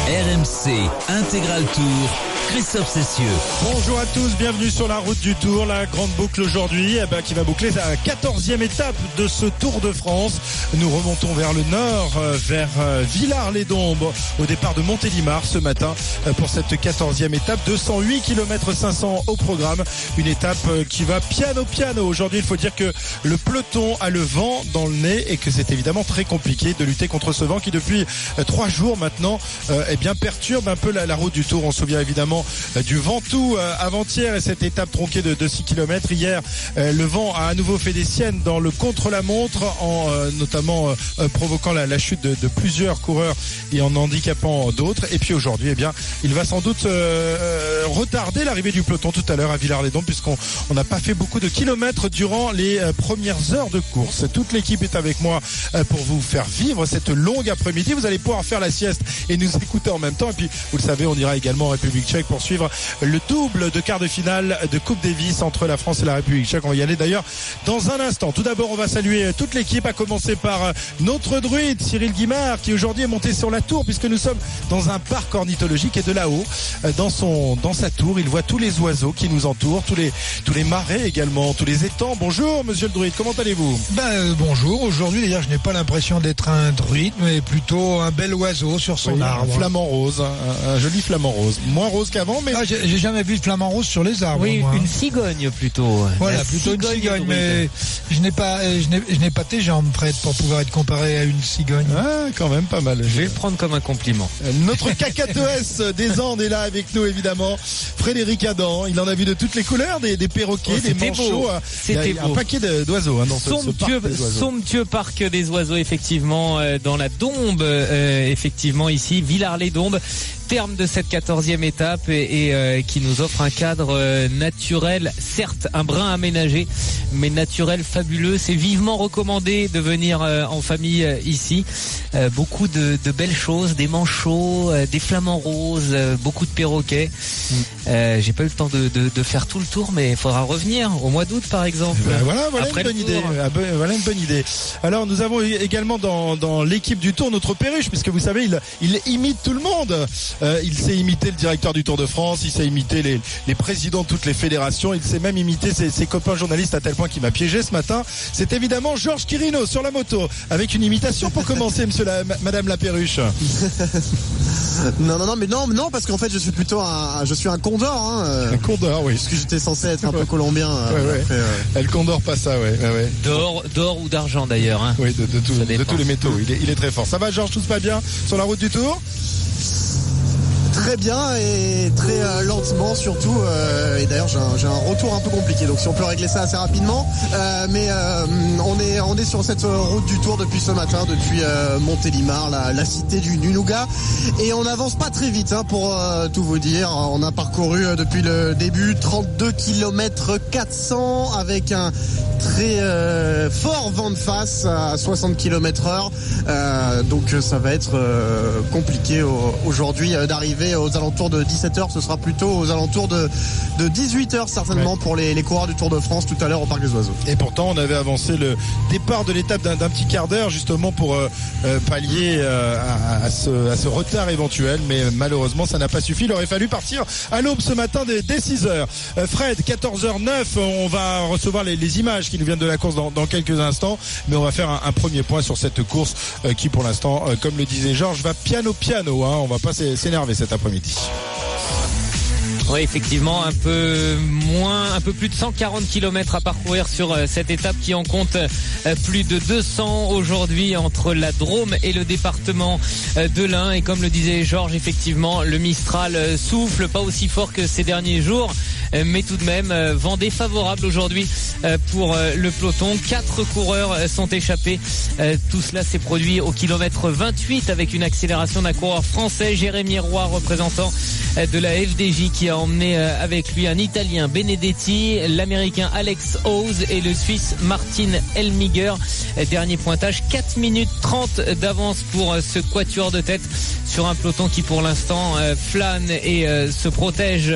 RMC Intégral Tour, Christophe Cessieux. Bonjour à tous, bienvenue sur la route du Tour. La grande boucle aujourd'hui qui va boucler la 14e étape de ce Tour de France. Nous remontons vers le nord, vers Villars-les-Dombes, au départ de Montélimar ce matin pour cette 14e étape. 208 km 500 au programme. Une étape qui va piano piano. Aujourd'hui, il faut dire que le peloton a le vent dans le nez et que c'est évidemment très compliqué de lutter contre ce vent qui depuis 3 jours maintenant perturbe un peu la route du Tour. On se souvient évidemment du Ventoux avant-hier et cette étape tronquée de 6 km. Hier, le vent a à nouveau fait des siennes dans le contre-la-montre en notamment provoquant la chute de plusieurs coureurs et en handicapant d'autres. Et puis aujourd'hui, il va sans doute retarder l'arrivée du peloton tout à l'heure à Villars-les-Dombes puisqu'on n'a pas fait beaucoup de kilomètres durant les premières heures de course. Toute l'équipe est avec moi pour vous faire vivre cette longue après-midi. Vous allez pouvoir faire la sieste et nous écouter en même temps. Et puis, vous le savez, on ira également en République tchèque pour suivre le double de quart de finale de Coupe Davis entre la France et la République tchèque. On va y aller d'ailleurs dans un instant. Tout d'abord, on va saluer toute l'équipe, à commencer par notre druide Cyril Guimard qui aujourd'hui est monté sur la tour puisque nous sommes dans un parc ornithologique et de là-haut, dans sa tour, il voit tous les oiseaux qui nous entourent, tous les marais également, tous les étangs. Bonjour monsieur le druide, comment allez-vous? Bonjour, aujourd'hui d'ailleurs je n'ai pas l'impression d'être un druide mais plutôt un bel oiseau sur son arbre. Un flamant rose, un joli flamant rose. Moins rose qu'avant, mais... j'ai jamais vu de flamant rose sur les arbres. Oui, moi. Une cigogne plutôt. Voilà, plutôt une cigogne, mais je n'ai pas tes jambes prêtes pour pouvoir être comparé à une cigogne. Ah, quand même pas mal. Je vais le prendre comme un compliment. Notre cacatoès des Andes est là avec nous évidemment. Frédéric Adam, il en a vu de toutes les couleurs, des perroquets, des manchots. Il y a un paquet d'oiseaux dans ce parc des oiseaux. Somptueux parc des oiseaux, effectivement, dans la Dombe, effectivement ici, Villars-les-Dombes. Terme de cette 14e étape et qui nous offre un cadre naturel, certes un brin aménagé, mais naturel fabuleux. C'est vivement recommandé de venir en famille ici. Beaucoup de belles choses, des manchots, des flamants roses, beaucoup de perroquets. J'ai pas eu le temps de faire tout le tour, mais il faudra revenir au mois d'août par exemple. Voilà une bonne idée. Voilà une bonne idée. Alors nous avons également dans l'équipe du Tour notre perruche, puisque vous savez il imite tout le monde. Il sait imiter le directeur du Tour de France, il sait imiter les présidents de toutes les fédérations, il sait même imiter ses copains journalistes à tel point qu'il m'a piégé ce matin. C'est évidemment Georges Quirino sur la moto, avec une imitation pour commencer, madame la perruche. Non, parce qu'en fait je suis plutôt un condor. Un condor, oui. Parce que j'étais censé être un peu colombien. Elle condor pas ça, ouais. D'or ou d'argent d'ailleurs. Hein. Oui, de tous les métaux. Il est très fort. Ça va Georges, tout se passe bien sur la route du Tour? Très bien et très lentement surtout et d'ailleurs j'ai un retour un peu compliqué, donc si on peut régler ça assez rapidement, mais on est sur cette route du Tour depuis ce matin, depuis Montélimar, la cité du Nougat, et on n'avance pas très vite pour tout vous dire. On a parcouru depuis le début 32 km 400 avec un très fort vent de face à 60 km/h, donc ça va être compliqué aujourd'hui d'arriver aux alentours de 17h. Ce sera plutôt aux alentours de 18h certainement pour les coureurs du Tour de France tout à l'heure au Parc des Oiseaux. Et pourtant on avait avancé le départ de l'étape d'un petit quart d'heure justement pour pallier à ce retard éventuel, mais malheureusement ça n'a pas suffi. Il aurait fallu partir à l'aube ce matin dès 6h. Fred, 14h09, on va recevoir les images qui nous viennent de la course dans quelques instants, mais on va faire un premier point sur cette course qui pour l'instant, comme le disait Georges, va piano. On va pas s'énerver cet après-midi. Oui, effectivement, un peu plus de 140 km à parcourir sur cette étape qui en compte plus de 200 aujourd'hui entre la Drôme et le département de l'Ain. Et comme le disait Georges, effectivement, le Mistral souffle pas aussi fort que ces derniers jours, mais tout de même vent défavorable aujourd'hui pour le peloton. 4 coureurs sont échappés. Tout cela s'est produit au kilomètre 28 avec une accélération d'un coureur français, Jérémy Roy, représentant de la FDJ, qui a emmené avec lui un Italien, Benedetti, l'Américain Alex Howes et le Suisse Martin Elmiger. Dernier pointage, 4 minutes 30 d'avance pour ce quatuor de tête sur un peloton qui pour l'instant flâne et se protège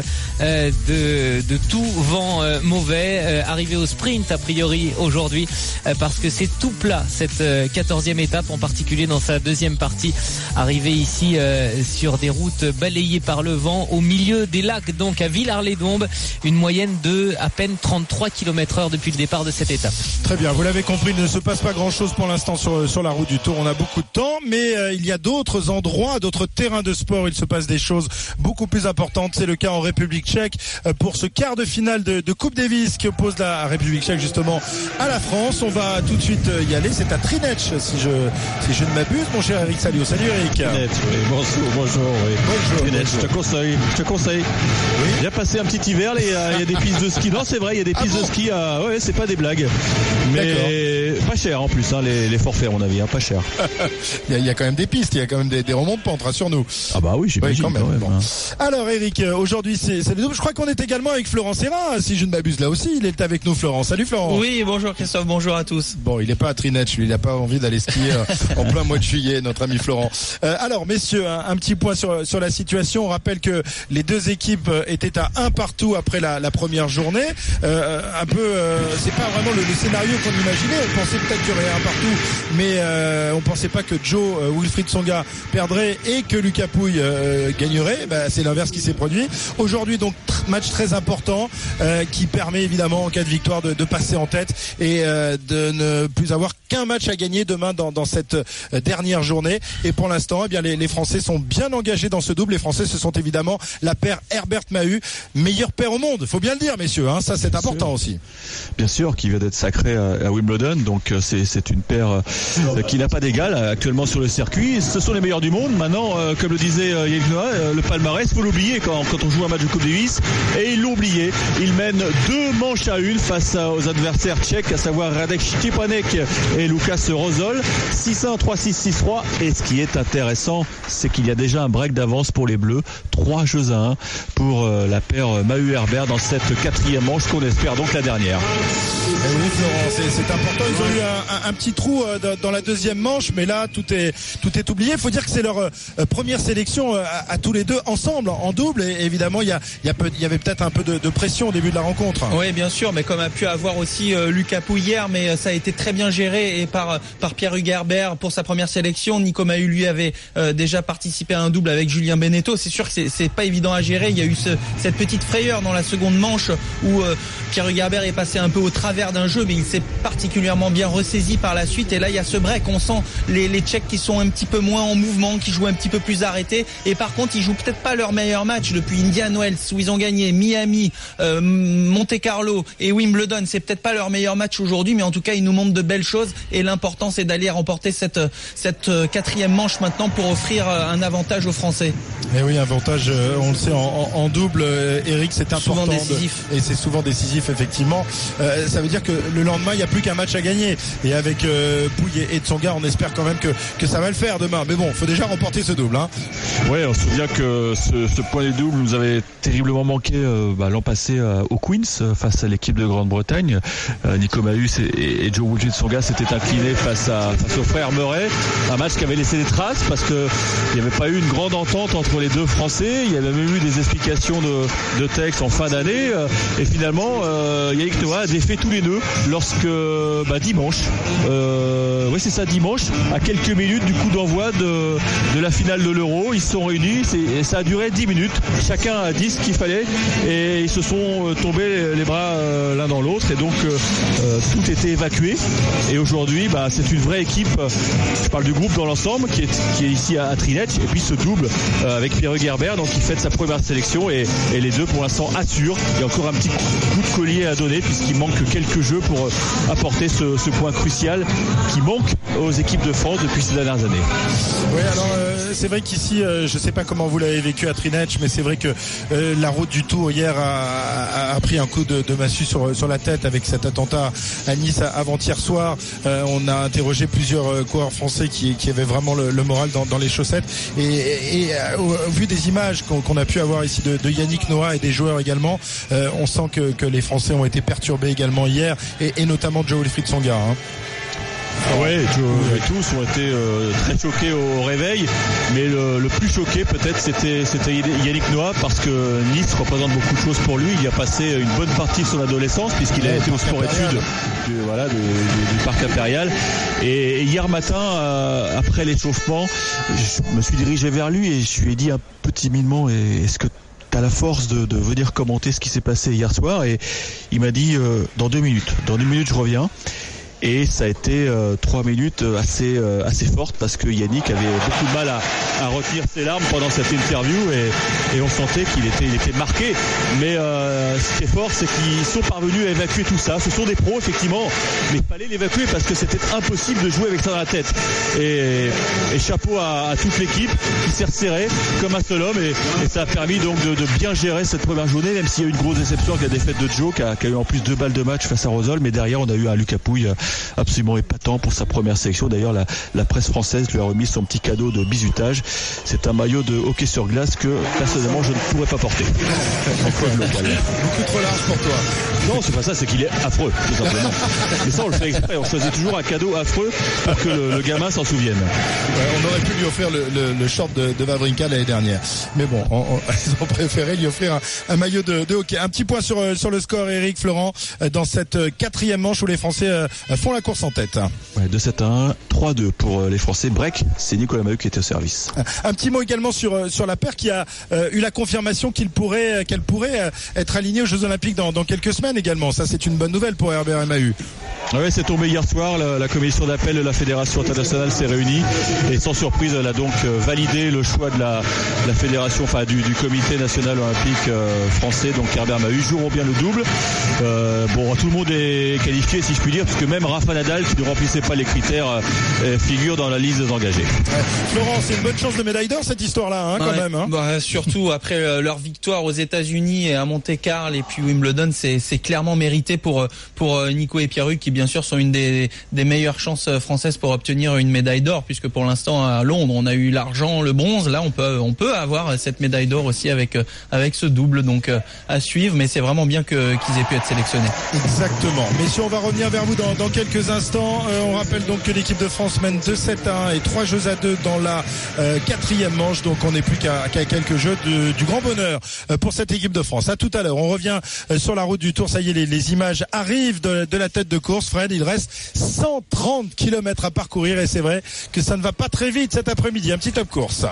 de tout vent mauvais. Arrivé au sprint a priori aujourd'hui parce que c'est tout plat cette 14e étape, en particulier dans sa deuxième partie. Arrivé ici sur des routes balayées par le vent au milieu des lacs, donc à Villars-les-Dombes, une moyenne de à peine 33 km/h depuis le départ de cette étape. Très bien, vous l'avez compris, il ne se passe pas grand-chose pour l'instant sur la route du Tour. On a beaucoup de temps, mais il y a d'autres endroits, d'autres terrains de sport où il se passe des choses beaucoup plus importantes. C'est le cas en République tchèque pour ce quart de finale de Coupe Davis qui oppose la République tchèque justement à la France. On va tout de suite y aller. C'est à Trinec, si je ne m'abuse, mon cher Eric Salio. Salut Eric. Trinec, oui. Bonjour. Oui. Bonjour. Trinec, je te conseille. Oui. Viens passer un petit hiver. Il y a des pistes de ski. Non, c'est vrai, il y a des pistes de ski. Ouais, c'est pas des blagues. Mais pas cher en plus, les forfaits à mon avis, pas cher. il y a quand même des pistes, il y a quand même des remontes de pente, rassure-nous. Ah bah oui, j'imagine quand même. Bon. Alors Eric, aujourd'hui c'est le double. Je crois qu'on est également avec Florent Serra, si je ne m'abuse là aussi. Il est avec nous, Florent. Salut Florent. Oui, bonjour Christophe, bonjour à tous. Bon, il n'est pas à Trinec, lui, il n'a pas envie d'aller skier en plein mois de juillet, notre ami Florent. Alors messieurs, un petit point sur la situation. On rappelle que les deux équipes étaient à un partout après la première journée. Un peu, c'est pas vraiment le scénario qu'on imaginait. On pensait peut-être qu'il y aurait un partout, mais on pensait pas que Wilfried Tsonga perdrait et que Lucas Pouille gagnerait. C'est l'inverse qui s'est produit. Aujourd'hui, donc, match très important qui permet évidemment en cas de victoire de passer en tête et de ne plus avoir qu'un match à gagner demain dans cette dernière journée. Et pour l'instant, les Français sont bien engagés dans ce double. Les Français, ce sont évidemment la paire Herbert-Mahut, meilleure paire au monde. Faut bien le dire, messieurs. Ça, c'est important aussi. Bien sûr, qui vient d'être sacré à Wimbledon. Donc c'est une paire qui n'a pas d'égal actuellement sur le circuit. Ce sont les meilleurs du monde. Maintenant, comme le disait Yannick Noah, le palmarès, faut l'oublier quand on joue un match de Coupe Davis. Et ils l'ont oublié. Ils mènent 2 manches à 1 face aux adversaires tchèques, à savoir Radek Štěpánek et Lucas Rosol. 6-1, 3-6, 6-3. Et ce qui est intéressant, c'est qu'il y a déjà un break d'avance pour les Bleus. 3 jeux à 1 pour la paire Mahut-Herbert dans cette 4e manche qu'on espère donc la dernière. Et oui Florent, c'est important. Ils ont eu un petit trou dans la deuxième manche, mais là tout est oublié. Il faut dire que c'est leur première sélection à tous les deux ensemble en double. Et évidemment il y avait peut-être un peu de pression au début de la rencontre. Oui, bien sûr, mais comme a pu avoir aussi Lucas Pouille hier, mais ça a été très bien géré et par Pierre-Hugues Herbert pour sa première sélection. Nico Mahut lui avait déjà participé à un double avec Julien Beneteau. C'est sûr que c'est pas évident à gérer. Il y a eu cette petite frayeur dans la seconde manche où Pierre-Hugues Herbert est passé un peu au travers d'un jeu, mais il s'est particulièrement bien ressaisi par la suite. Et là, il y a ce break. On sent les Tchèques qui sont un petit peu moins en mouvement, qui jouent un petit peu plus arrêtés. Et par contre, ils jouent peut-être pas leur meilleur match depuis Indian Wells où ils ont gagné, Miami, Monte-Carlo et Wimbledon. C'est peut-être pas leur meilleur match aujourd'hui, mais en tout cas, ils nous montrent de belles choses. Et l'important, c'est d'aller remporter cette 4e manche maintenant pour offrir un avantage aux Français. Et oui, avantage, on le sait, en double, Eric, c'est important. Souvent décisif. Et c'est souvent décisif, effectivement. Ça veut dire que le lendemain, il n'y a plus qu'un match à gagner. Et avec Pouille et Tsonga, on espère quand même que ça va le faire demain. Mais bon, il faut déjà remporter ce double. Ouais, on se souvient que ce point du double nous avait terriblement manqué l'an passé au Queens face à l'équipe de Grande-Bretagne. Nico Mahut et Joe Wilfried Tsonga s'étaient inclinés face aux frères Murray. Un match qui avait laissé des traces parce que il n'y avait pas eu une grande entente entre les deux Français. Il y avait même eu des explications de texte en fin d'année. Et finalement, Yannick Noah a défait tous les nœuds lorsque dimanche, dimanche, à quelques minutes du coup d'envoi de la finale de l'Euro, ils se sont réunis et ça a duré 10 minutes. Chacun a dit ce qu'il fallait et ils se sont tombés les bras l'un dans l'autre et donc tout était évacué. Et aujourd'hui, c'est une vraie équipe. Je parle du groupe dans l'ensemble qui est ici à Trinec et puis ce double avec Pierre-Hugues Herbert donc qui fête sa première sélection et les deux pour l'instant assurent. Il y a encore un petit coup de collier à donner puisqu'il manque quelques jeux pour apporter ce point crucial qui manque aux équipes de France depuis ces dernières années. Oui, alors c'est vrai qu'ici, je ne sais pas comment vous l'avez vécu à Trinec, mais c'est vrai que la route du Tour hier a pris un coup de massue sur la tête avec cet attentat à Nice avant-hier soir. On a interrogé plusieurs coureurs français qui avaient vraiment le moral dans les chaussettes et au vu des images qu'on a pu avoir ici de Yannick Noah et des joueurs également, on sent que les Français ont été perturbés également hier et notamment Joe Wilfried Tsonga. Oui, Joe et tous ont été très choqués au réveil, mais le plus choqué peut-être c'était Yannick Noah, parce que Nice représente beaucoup de choses pour lui. Il y a passé une bonne partie de son adolescence puisqu'il a été au sport-études du Parc Impérial. Et hier matin, après l'échauffement, je me suis dirigé vers lui et je lui ai dit un peu timidement, est-ce que tu as la force de venir commenter ce qui s'est passé hier soir? Et il m'a dit dans 2 minutes je reviens. Et ça a été 3 minutes assez fortes, parce que Yannick avait beaucoup de mal à retenir ses larmes pendant cette interview, et on sentait qu'il était marqué. Mais ce qui est fort, c'est qu'ils sont parvenus à évacuer tout ça. Ce sont des pros, effectivement, mais il fallait l'évacuer parce que c'était impossible de jouer avec ça dans la tête. Et chapeau à toute l'équipe qui s'est resserrée comme un seul homme, et ça a permis donc de bien gérer cette première journée, même s'il y a eu une grosse déception avec la défaite de Joe qui a eu en plus 2 balles de match face à Rosol. Mais derrière, on a eu un Lucas Pouille absolument épatant pour sa première sélection. D'ailleurs, la presse française lui a remis son petit cadeau de bizutage. C'est un maillot de hockey sur glace que personnellement je ne pourrais pas porter. Beaucoup trop large pour toi. Non, c'est pas ça, c'est qu'il est affreux, tout simplement. Mais ça, on le fait exprès. On choisit toujours un cadeau affreux pour que le gamin s'en souvienne. Ouais, on aurait pu lui offrir le short de Wawrinka l'année dernière. Mais bon, ils ont préféré lui offrir un maillot de hockey. Un petit point sur le score, Eric Florent, dans cette 4e manche où les Français font la course en tête. Ouais, 2-7-1, 3-2 pour les Français. Break, c'est Nicolas Mahut qui était au service. Un petit mot également sur la paire qui a eu la confirmation qu'elle pourrait être alignée aux Jeux Olympiques dans quelques semaines également. Ça, c'est une bonne nouvelle pour Herbert Mahut. Oui, c'est tombé hier soir. La commission d'appel de la Fédération internationale s'est réunie et sans surprise, elle a donc validé le choix de la fédération, enfin du comité national olympique français. Donc Herbert Mahut joueront bien le double. Tout le monde est qualifié, si je puis dire, parce que même Rafa Nadal, qui ne remplissait pas les critères, figure dans la liste des engagés. Florent, c'est une bonne chance de médaille d'or cette histoire-là, quand même. Hein. Surtout après leur victoire aux États-Unis et à Monte-Carlo et puis Wimbledon, c'est clairement mérité pour Nico et Pierre-Hugues, qui bien sûr sont une des meilleures chances françaises pour obtenir une médaille d'or, puisque pour l'instant à Londres on a eu l'argent, le bronze. Là on peut avoir cette médaille d'or aussi avec ce double, donc à suivre. Mais c'est vraiment bien qu'ils aient pu être sélectionnés. Exactement. Messieurs, on va revenir vers vous dans quelques instants. On rappelle donc que l'équipe de France mène 2-7-1 et 3-2 dans la 4e manche. Donc on n'est plus qu'à quelques jeux du grand bonheur pour cette équipe de France. À tout à l'heure. On revient sur la route du Tour. Ça y est, les images arrivent de la tête de course. Fred, il reste 130 km à parcourir, et c'est vrai que ça ne va pas très vite cet après-midi. Un petit top course.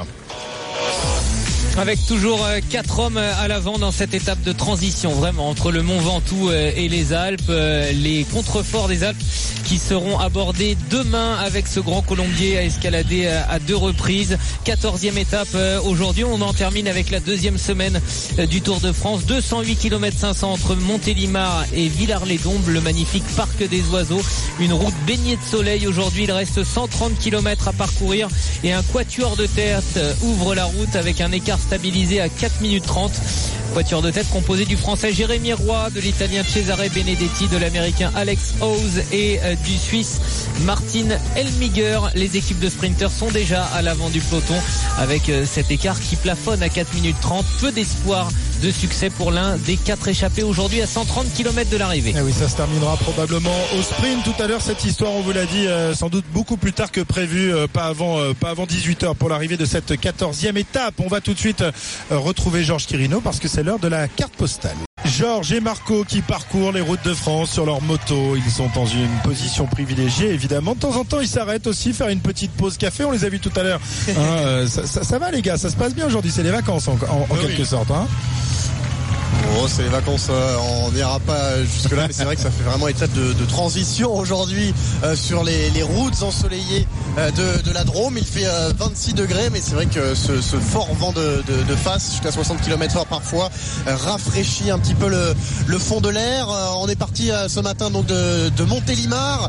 Avec toujours 4 hommes à l'avant dans cette étape de transition, vraiment, entre le Mont Ventoux et les Alpes, les contreforts des Alpes qui seront abordés demain avec ce grand colombier à escalader à 2 reprises. 14e étape aujourd'hui. On en termine avec la 2e semaine du Tour de France. 208 km 500 entre Montélimar et Villars-les-Dombes, le magnifique parc des oiseaux. Une route baignée de soleil aujourd'hui. Il reste 130 km à parcourir et un quatuor de tête ouvre la route avec un écart stabilisé à 4 minutes 30. Quatuor de tête composé du français Jérémy Roy, de l'italien Cesare Benedetti, de l'américain Alex Howes et du suisse Martin Elmiger. Les équipes de sprinters sont déjà à l'avant du peloton avec cet écart qui plafonne à 4 minutes 30. Peu d'espoir de succès pour l'un des 4 échappés aujourd'hui à 130 km de l'arrivée. Et oui, ça se terminera probablement au sprint tout à l'heure. Cette histoire, on vous l'a dit, sans doute beaucoup plus tard que prévu, pas avant 18h pour l'arrivée de cette 14e étape. On va tout de suite retrouver Georges Quirino parce que c'est l'heure de la carte postale. Georges et Marco qui parcourent les routes de France sur leur moto. Ils sont dans une position privilégiée, évidemment. De temps en temps, ils s'arrêtent aussi, faire une petite pause café. On les a vus tout à l'heure. Ça va, les gars, ça se passe bien aujourd'hui. C'est les vacances en quelque sorte. Hein. Oh, c'est les vacances, on n'ira pas jusque là, mais c'est vrai que ça fait vraiment étape de transition aujourd'hui sur les routes ensoleillées de la Drôme. Il fait 26 degrés, mais c'est vrai que ce fort vent de face jusqu'à 60 km/h parfois rafraîchit un petit peu le fond de l'air. On est parti ce matin donc de Montélimar,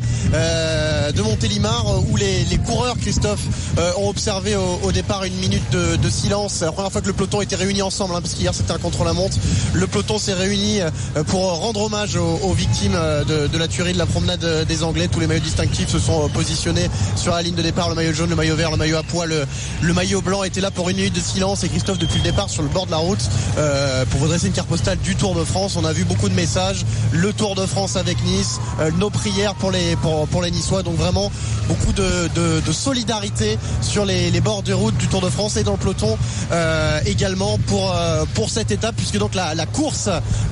où les coureurs, Christophe, ont observé au départ une minute de silence. C'est la première fois que le peloton était réuni ensemble, parce qu'hier c'était un contre-la-montre. Le peloton s'est réuni pour rendre hommage aux victimes de la tuerie de la promenade des Anglais. Tous les maillots distinctifs se sont positionnés sur la ligne de départ, le maillot jaune, le maillot vert, le maillot à poil, le maillot blanc étaient là pour une minute de silence. Et Christophe, depuis le départ sur le bord de la route, pour vous dresser une carte postale du Tour de France, on a vu beaucoup de messages. Le Tour de France avec Nice, nos prières pour les Niçois. Donc vraiment beaucoup de solidarité sur les bords de route du Tour de France et dans le peloton également pour cette étape, puisque donc la course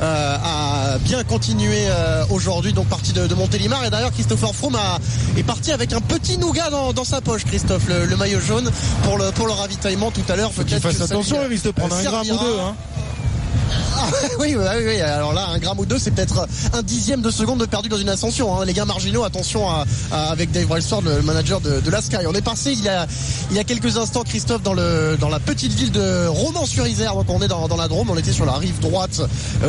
a bien continué aujourd'hui, donc partie de Montélimar. Et d'ailleurs Christopher Froome est parti avec un petit nougat dans sa poche, Christophe, le maillot jaune pour le ravitaillement tout à l'heure. Faut qu'il fasse attention, il risque de prendre un gramme ou deux, hein. Oui. Alors là, 1 gramme ou 2, c'est peut-être 1/10 de seconde de perdu dans une ascension, hein. Les gains marginaux, attention avec Dave Brailsford, le manager de la Sky. On est passé il y a quelques instants, Christophe, dans la petite ville de Romans-sur-Isère. Donc on est dans la Drôme. On était sur la rive droite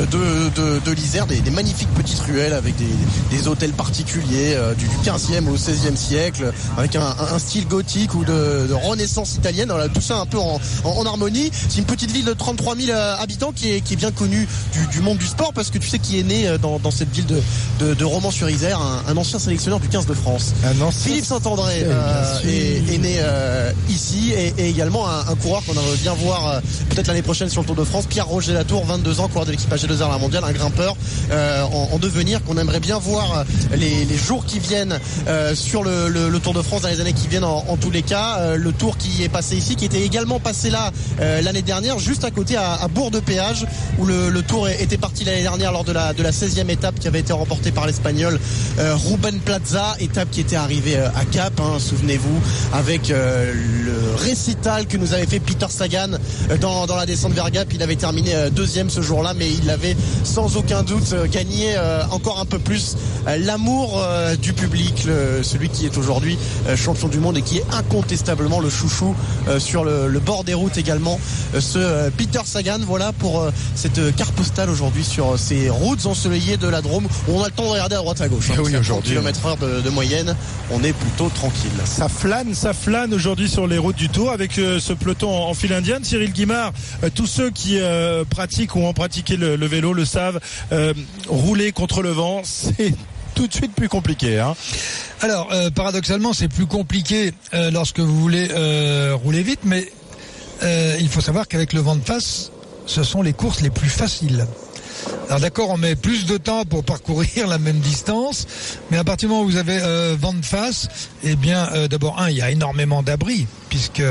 de l'Isère, des magnifiques petites ruelles avec des hôtels particuliers du 15e au 16e siècle, avec un style gothique ou de renaissance italienne. Voilà, tout ça un peu en harmonie. C'est une petite ville de 33 000 habitants qui est bien connu du monde du sport, parce que tu sais qui est né dans cette ville de Romans-sur-Isère, un ancien sélectionneur du 15 de France. Philippe Saint-André est né ici, et également un coureur qu'on aimerait bien voir peut-être l'année prochaine sur le Tour de France, Pierre-Roger Latour, 22 ans, coureur de l'équipage G2R à la mondiale, un grimpeur en devenir qu'on aimerait bien voir les jours qui viennent sur le Tour de France dans les années qui viennent en tous les cas. Le Tour qui est passé ici, qui était également passé là l'année dernière, juste à côté à Bourg-de-Péage, où le Tour était parti l'année dernière lors de la 16e étape qui avait été remportée par l'Espagnol Ruben Plaza, étape qui était arrivée à Cap, hein, souvenez-vous, avec le récital que nous avait fait Peter Sagan dans la descente vers Gap. Il avait terminé deuxième ce jour-là, mais il avait sans aucun doute gagné encore un peu plus l'amour du public, celui qui est aujourd'hui champion du monde et qui est incontestablement le chouchou sur le bord des routes également, ce Peter Sagan. Voilà pour cette carte postale aujourd'hui sur ces routes ensoleillées de la Drôme, où on a le temps de regarder à droite à gauche. Oui, aujourd'hui, km/h de moyenne, on est plutôt tranquille. Ça flâne aujourd'hui sur les routes du Tour avec ce peloton en file indienne. Cyril Guimard, tous ceux qui pratiquent ou ont pratiqué le vélo le savent, rouler contre le vent, c'est tout de suite plus compliqué, hein. Alors, paradoxalement, c'est plus compliqué lorsque vous voulez rouler vite, mais il faut savoir qu'avec le vent de face, ce sont les courses les plus faciles. Alors d'accord, on met plus de temps pour parcourir la même distance, mais à partir du moment où vous avez vent de face, eh bien d'abord il y a énormément d'abris, puisque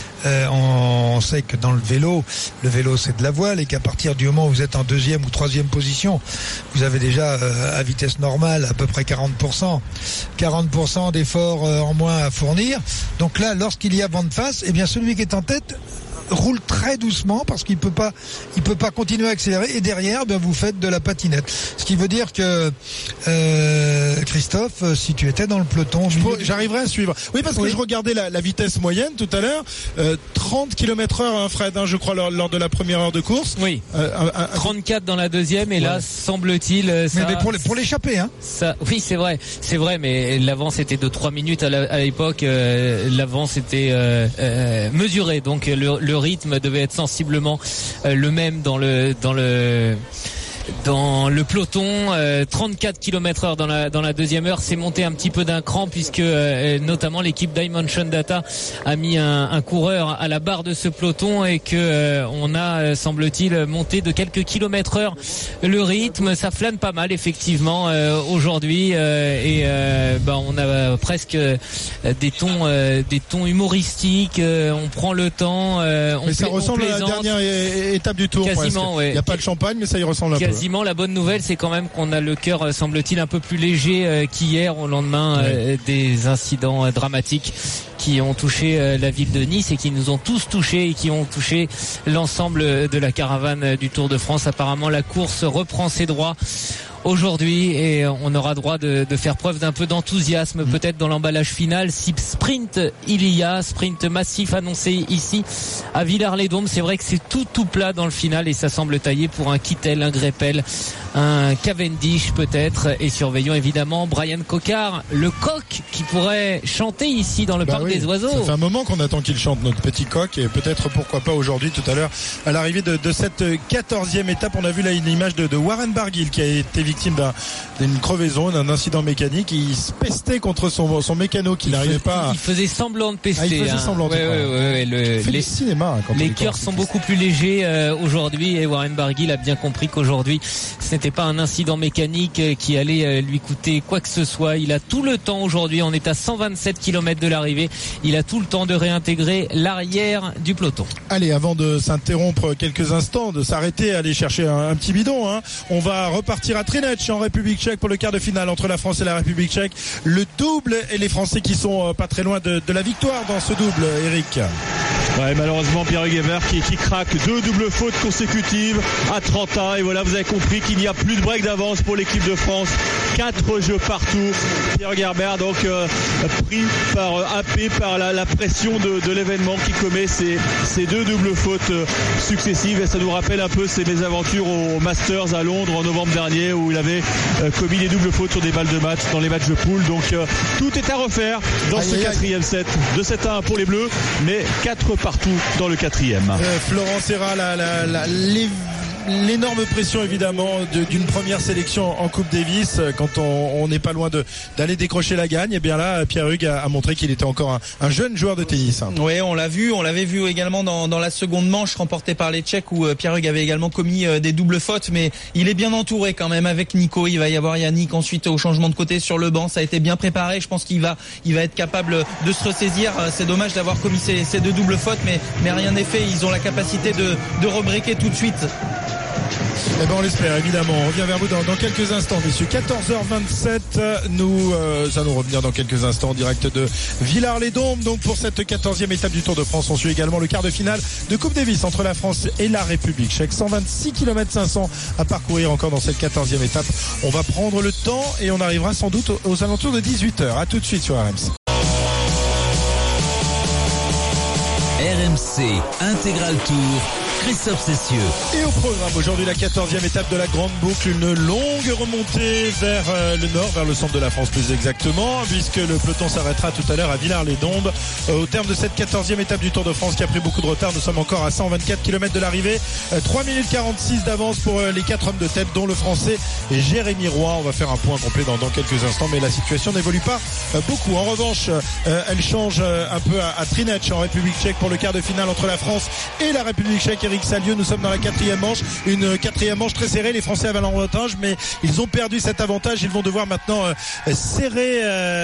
on sait que dans le vélo c'est de la voile, et qu'à partir du moment où vous êtes en 2e ou 3e position, vous avez déjà à vitesse normale à peu près 40% d'efforts en moins à fournir. Donc là, lorsqu'il y a vent de face, eh bien celui qui est en tête roule très doucement, parce qu'il peut pas continuer à accélérer, et derrière vous faites de la patinette, ce qui veut dire que Christophe, si tu étais dans le peloton, j'arriverais à suivre. Oui, parce que je regardais la vitesse moyenne tout à l'heure, 30 km/h, hein, Fred, hein, je crois lors de la première heure de course. Oui. 34 dans la deuxième, et là semble-t-il mais pour l'échapper, hein. Ça, oui, c'est vrai, mais l'avance était de 3 minutes à l'époque. L'avance était mesurée, donc le rythme devait être sensiblement le même dans le peloton. 34 km/h dans la deuxième heure. C'est monté un petit peu d'un cran, puisque notamment l'équipe Dimension Data a mis un coureur à la barre de ce peloton, et que on a, semble-t-il, monté de quelques kilomètres/heure le rythme. Ça flâne pas mal effectivement aujourd'hui, et on a presque des tons humoristiques. On prend le temps. Mais ça ressemble à la dernière étape du Tour. Quasiment, ouais. Il n'y a pas de champagne, mais ça y ressemble un peu. Quasiment. La bonne nouvelle, c'est quand même qu'on a le cœur, semble-t-il, un peu plus léger qu'hier, au lendemain des incidents dramatiques qui ont touché la ville de Nice, et qui nous ont tous touchés, et qui ont touché l'ensemble de la caravane du Tour de France. Apparemment, la course reprend ses droits aujourd'hui, et on aura droit de faire preuve d'un peu d'enthousiasme peut-être dans l'emballage final, si sprint il y a, sprint massif annoncé ici à Villars-les-Dômes. C'est vrai que c'est tout plat dans le final, et ça semble taillé pour un Kittel, un Greppel, un Cavendish peut-être, et surveillons évidemment Brian Cocard, le coq qui pourrait chanter ici dans le parc des oiseaux. Ça fait un moment qu'on attend qu'il chante, notre petit coq, et peut-être pourquoi pas aujourd'hui, tout à l'heure, à l'arrivée de cette 14e étape. On a vu là une image de Warren Barguil qui a été victime d'une crevaison, d'un incident mécanique. Il se pestait contre son mécano qui n'arrivait pas. Il faisait semblant de pester. Il faisait semblant de les cœurs sont beaucoup plus légers aujourd'hui, et Warren Barguil a bien compris qu'aujourd'hui ce n'était pas un incident mécanique qui allait lui coûter quoi que ce soit. Il a tout le temps aujourd'hui, on est à 127 km de l'arrivée, il a tout le temps de réintégrer l'arrière du peloton. Allez, avant de s'interrompre quelques instants, de s'arrêter, aller chercher un petit bidon, on va repartir à Třinec en République tchèque pour le quart de finale entre la France et la République tchèque. Le double, et les Français qui sont pas très loin de la victoire dans ce double, Eric. Ouais, malheureusement Pierre Huguebert qui craque, 2 doubles fautes consécutives à 30 ans, et voilà, vous avez compris qu'il n'y a plus de break d'avance pour l'équipe de France. 4 jeux partout. Pierre Huguebert donc pris happé par la pression de l'événement, qui commet ces 2 doubles fautes successives, et ça nous rappelle un peu ses mésaventures au Masters à Londres en novembre dernier, où il avait commis des doubles fautes sur des balles de match dans les matchs de poule. Donc tout est à refaire dans ce 4e set, de 7-1 pour les Bleus, mais 4 partout dans le 4e. Florent Serra, l'énorme pression évidemment d'une première sélection en Coupe Davis, quand on n'est pas loin d'aller décrocher la gagne. Et bien là, Pierre Hugues a montré qu'il était encore un jeune joueur de tennis. Oui, on l'avait vu également dans la seconde manche remportée par les Tchèques, où Pierre Hugues avait également commis des doubles fautes, mais il est bien entouré quand même avec Nico. Il va y avoir Yannick ensuite au changement de côté sur le banc. Ça a été bien préparé. Je pense qu'il va être capable de se ressaisir. C'est dommage d'avoir commis ces 2 doubles fautes, mais rien n'est fait. Ils ont la capacité de rebreaker tout de suite. Eh ben on l'espère évidemment. On revient vers vous dans quelques instants, messieurs. 14h27, ça nous revenir dans quelques instants en direct de Villars-les-Dombes. Donc pour cette 14e étape du Tour de France, on suit également le quart de finale de Coupe Davis entre la France et la République tchèque. 126 km 500 à parcourir encore dans cette 14e étape. On va prendre le temps et on arrivera sans doute aux alentours de 18h. À tout de suite sur RMC. RMC Intégral Tour, Christophe Cessieux. Et au programme aujourd'hui, la 14e étape de la Grande Boucle, une longue remontée vers le nord, vers le centre de la France plus exactement, puisque le peloton s'arrêtera tout à l'heure à Villars-les-Dombes. Au terme de cette 14e étape du Tour de France qui a pris beaucoup de retard, nous sommes encore à 124 km de l'arrivée. 3 minutes 46 d'avance pour les 4 hommes de tête, dont le Français Jérémy Roy. On va faire un point complet dans quelques instants, mais la situation n'évolue pas beaucoup. En revanche, elle change un peu à Třinec en République tchèque pour le quart de finale entre la France et la République tchèque. Eric Sallieu, nous sommes dans la 4e manche, une 4e manche très serrée. Les Français avaient l'avantage, mais ils ont perdu cet avantage. Ils vont devoir maintenant serrer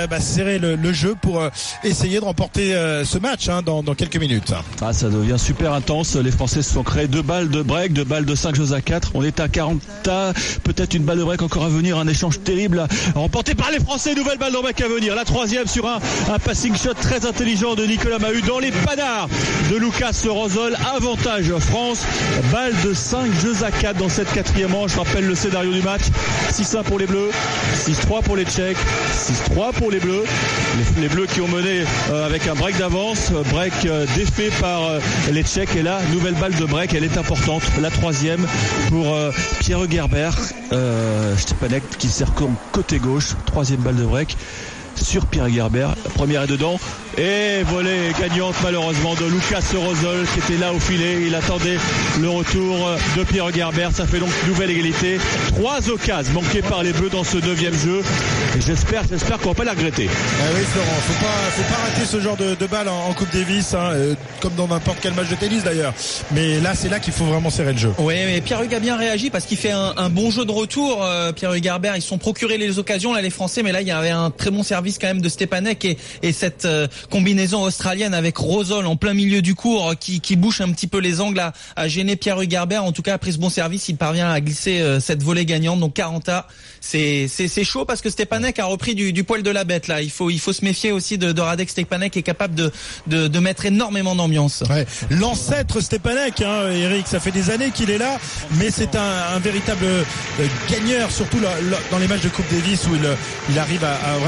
le jeu pour essayer de remporter ce match dans quelques minutes. Ça devient super intense. Les Français se sont créés 2 balles de break, 2 balles de 5 jeux à 4. On est à 40, peut-être une balle de break encore à venir, un échange terrible remporté par les Français. Nouvelle balle de break à venir, la 3e sur un passing shot très intelligent de Nicolas Mahut dans les panards de Lucas Rosol. Avantage France, balle de 5 jeux à 4 dans cette 4e manche. Je rappelle le scénario du match: 6-1 pour les Bleus, 6-3 pour les Tchèques, 6-3 pour les Bleus. Les Bleus qui ont mené avec un break d'avance, break défait par les Tchèques. Et là, nouvelle balle de break, elle est importante, la 3e pour Pierre Huguebert. Stepanek qui sert comme côté gauche, 3e balle de break sur Pierre Huguebert. La première est dedans, et volée gagnante malheureusement de Lucas Rosol qui était là au filet. Il attendait le retour de Pierre Huguebert. Ça fait donc nouvelle égalité. 3 occasions manquées par les Bleus dans ce 9e jeu, et j'espère qu'on va pas la regretter. Oui Florent, faut pas rater ce genre de balle en Coupe Davis, comme dans n'importe quel match de tennis d'ailleurs, mais là c'est là qu'il faut vraiment serrer le jeu. Oui, mais Pierre Hugues a bien réagi parce qu'il fait un bon jeu de retour. Pierre Huguebert, ils se sont procuré les occasions là, les Français, mais là il y avait un très bon service quand même de Stepanek et cette combinaison australienne avec Rosol en plein milieu du cours qui bouche un petit peu les angles à gêner Pierre Huguebert. En tout cas, après ce bon service, il parvient à glisser cette volée gagnante. Donc 40A, c'est chaud parce que Stepanek a repris du poil de la bête là. Il faut se méfier aussi de Radek Stepanek, qui est capable de mettre énormément d'ambiance. Ouais. L'ancêtre Stepanek, Eric, ça fait des années qu'il est là, mais c'est un véritable gagneur, surtout dans les matchs de Coupe Davis où il arrive à vraiment monter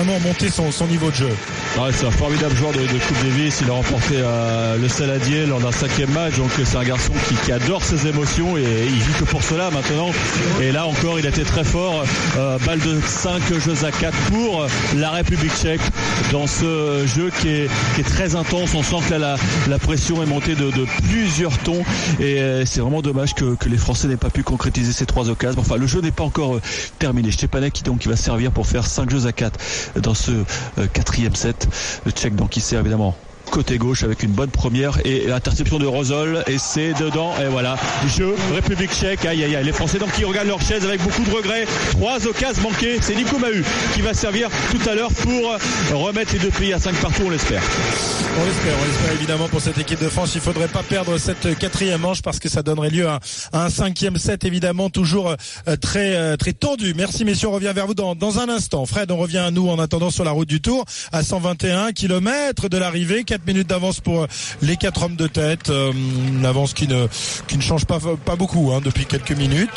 écouter son niveau de jeu. Ouais, c'est un formidable joueur de Coupe Davis. Il a remporté le Saladier lors d'un 5e match. Donc c'est un garçon qui adore ses émotions et il vit que pour cela maintenant. Et là encore, il a été très fort. Balle de 5 jeux à 4 pour la République tchèque dans ce jeu qui est très intense. On sent que là, la pression est montée de plusieurs tons et c'est vraiment dommage que les Français n'aient pas pu concrétiser ces 3 occasions. Enfin, le jeu n'est pas encore terminé. Stepanek qui va servir pour faire 5 jeux à 4 dans ce 4e set. Le Tchèque qui sert évidemment côté gauche avec une bonne première et l'interception de Rosol et c'est dedans et voilà, jeu République tchèque. Aïe aïe aïe, les Français qui regardent leur chaise avec beaucoup de regrets. 3 occasions manquées, c'est Nico Mahut qui va servir tout à l'heure pour remettre les 2 pays à 5 partout, on l'espère. On l'espère évidemment pour cette équipe de France. Il faudrait pas perdre cette 4e manche parce que ça donnerait lieu à un 5e set évidemment toujours très tendu. Merci messieurs, on revient vers vous dans un instant. Fred, on revient à nous en attendant sur la route du Tour à 121 km de l'arrivée, 4 minutes d'avance pour les 4 hommes de tête, une avance qui ne change pas beaucoup depuis quelques minutes.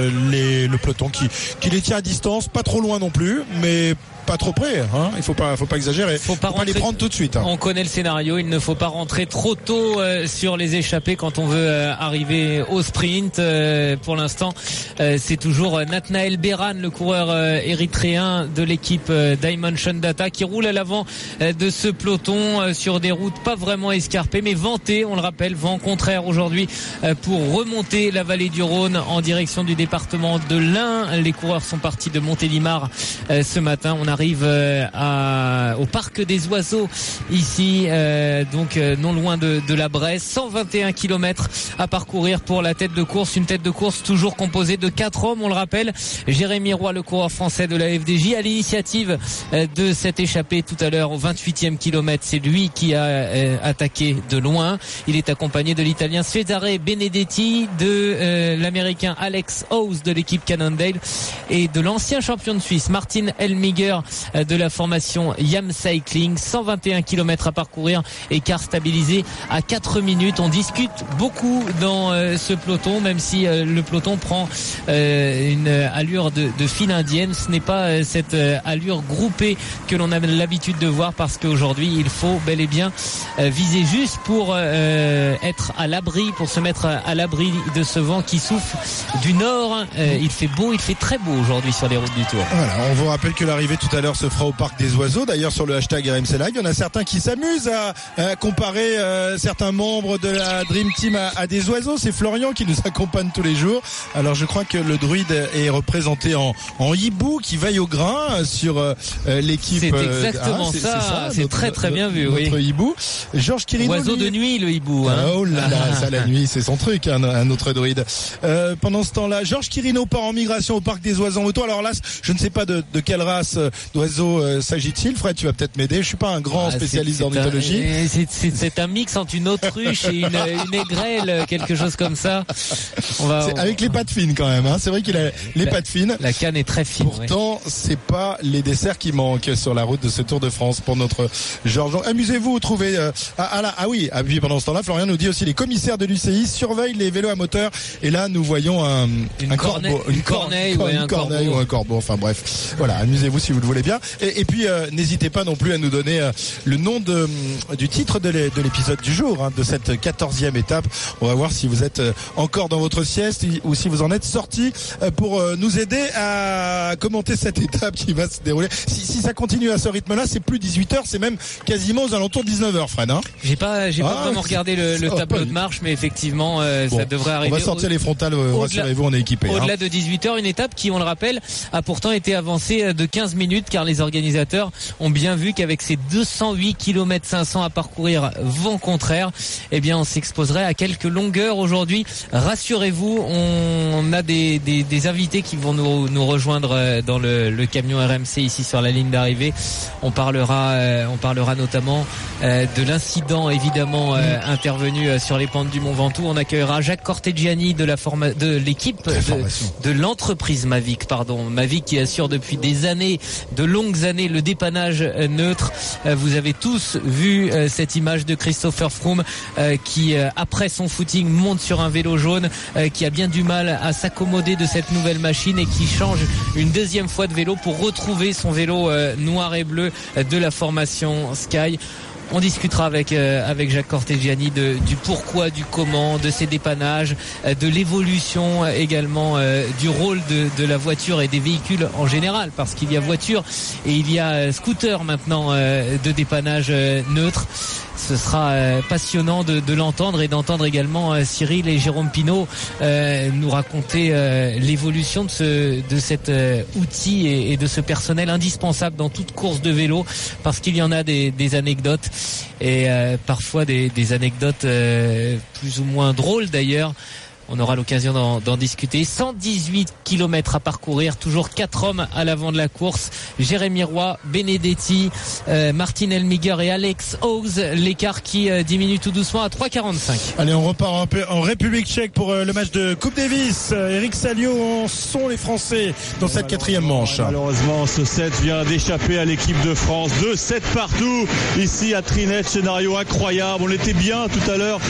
Le peloton qui les tient à distance, pas trop loin non plus, mais pas trop près, il faut pas exagérer. Faut pas les prendre tout de suite. On connaît le scénario, il ne faut pas rentrer trop tôt sur les échappées quand on veut arriver au sprint. Pour l'instant, c'est toujours Nathanaël Beran, le coureur érythréen de l'équipe Dimension Data, qui roule à l'avant de ce peloton sur des routes pas vraiment escarpées, mais ventées. On le rappelle, vent contraire aujourd'hui pour remonter la vallée du Rhône en direction du département de l'Ain. Les coureurs sont partis de Montélimar ce matin. On arrive au parc des oiseaux ici, non loin de la Bresse. 121 km à parcourir pour la tête de course, une tête de course toujours composée de 4 hommes, on le rappelle. Jérémy Roy, le coureur français de la FDJ, à l'initiative de cette échappée tout à l'heure au 28e kilomètre. C'est lui qui a attaqué de loin. Il est accompagné de l'Italien Cesare Benedetti, de l'Américain Alex Howes de l'équipe Cannondale et de l'ancien champion de Suisse Martin Elmiger de la formation Yam Cycling. 121 km à parcourir, écart stabilisé à 4 minutes. On discute beaucoup dans ce peloton, même si le peloton prend une allure de file indienne. Ce n'est pas cette allure groupée que l'on a l'habitude de voir, parce qu'aujourd'hui il faut bel et bien viser juste pour être à l'abri, pour se mettre à l'abri de ce vent qui souffle du nord. Il fait beau, il fait très beau aujourd'hui sur les routes du Tour. Voilà, on vous rappelle que l'arrivée tout à l'heure se fera au parc des oiseaux. D'ailleurs, sur le hashtag RMC Live, il y en a certains qui s'amusent à comparer certains membres de la Dream Team à des oiseaux. C'est Florian qui nous accompagne tous les jours. Alors je crois que le druide est représenté en hibou qui veille au grain sur l'équipe. C'est exactement ça. C'est très très bien vu. Notre hibou. Georges Quirino. Oiseau de nuit, le hibou. Oh là là, ça la nuit, c'est son truc, un autre druide. Pendant ce temps-là, Georges Quirino part en migration au parc des oiseaux en moto. Alors là, je ne sais pas de quelle race d'oiseaux s'agit-il. Fred, tu vas peut-être m'aider. Je suis pas un grand spécialiste d'ornithologie. C'est un mix entre une autruche et une aigrelle, quelque chose comme ça. Avec les pattes fines quand même. C'est vrai qu'il a les pattes fines. La canne est très fine. Pourtant, c'est pas les desserts qui manquent sur la route de ce Tour de France pour notre Georges. Amusez-vous, trouvez. Puis pendant ce temps-là, Florian nous dit aussi les commissaires de l'UCI surveillent les vélos à moteur. Et là, nous voyons une corneille ou un corbeau. Enfin bref, voilà. Amusez-vous si vous le voulez bien. Et puis n'hésitez pas non plus à nous donner le nom du titre de l'épisode du jour, de cette 14e étape. On va voir si vous êtes encore dans votre sieste ou si vous en êtes sorti pour nous aider à commenter cette étape qui va se dérouler. Si ça continue à ce rythme-là, c'est plus 18h, c'est même quasiment aux alentours de 19h, Fred. J'ai pas vraiment regardé le tableau de marche, mais effectivement, ça devrait arriver. On va sortir les frontales, rassurez-vous, on est équipés. Au-delà de 18h, une étape qui, on le rappelle, a pourtant été avancée de 15 minutes, car les organisateurs ont bien vu qu'avec ces 208 km 500 à parcourir vent contraire, on s'exposerait à quelques longueurs aujourd'hui. Rassurez-vous, on a des invités qui vont nous rejoindre dans le camion RMC ici sur la ligne d'arrivée. On parlera notamment de l'incident évidemment intervenu sur les pentes du Mont Ventoux. On accueillera Jacques Corteggiani de l'équipe de l'entreprise Mavic, Mavic qui assure depuis des années de longues années le dépannage neutre. Vous avez tous vu cette image de Christopher Froome qui après son footing monte sur un vélo jaune, qui a bien du mal à s'accommoder de cette nouvelle machine et qui change une deuxième fois de vélo pour retrouver son vélo noir et bleu de la formation Sky. On discutera avec Jacques Cortegiani du pourquoi, du comment, de ces dépannages, de l'évolution également du rôle de la voiture et des véhicules en général, parce qu'il y a voiture et il y a scooter maintenant de dépannage neutre. Ce sera passionnant de l'entendre et d'entendre également Cyril et Jérôme Pinault nous raconter l'évolution de cet outil et de ce personnel indispensable dans toute course de vélo, parce qu'il y en a des anecdotes et parfois des anecdotes plus ou moins drôles d'ailleurs. On aura l'occasion d'en discuter. 118 km à parcourir, toujours 4 hommes à l'avant de la course. Jérémy Roy, Benedetti, Martin Elmiger et Alex Howes. L'écart qui diminue tout doucement à 3,45. Allez, on repart un peu en République tchèque pour le match de Coupe Davis. Eric Salio, en sont les Français dans cette quatrième manche. Malheureusement, ce set vient d'échapper à l'équipe de France. 2-7 partout ici à Trinette. Scénario incroyable. On était bien tout à l'heure.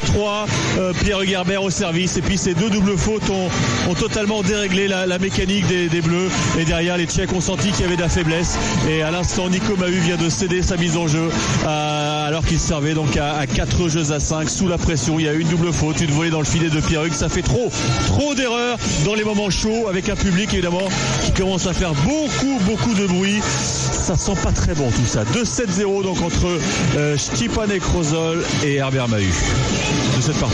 4-3. Pierre Hugerbert au service. Et puis ces deux doubles fautes ont totalement déréglé la mécanique des Bleus. Et derrière, les Tchèques ont senti qu'il y avait de la faiblesse. Et à l'instant, Nico Mahut vient de céder sa mise en jeu alors qu'il servait donc à 4 jeux à 5 sous la pression. Il y a eu une double faute, une volée dans le filet de Pierre Hugues. Ça fait trop d'erreurs dans les moments chauds avec un public évidemment qui commence à faire beaucoup de bruit. Ça sent pas très bon tout ça. 2-7-0 donc entre Stepanek Rosol et Herbert Mahut. 2-7 partout.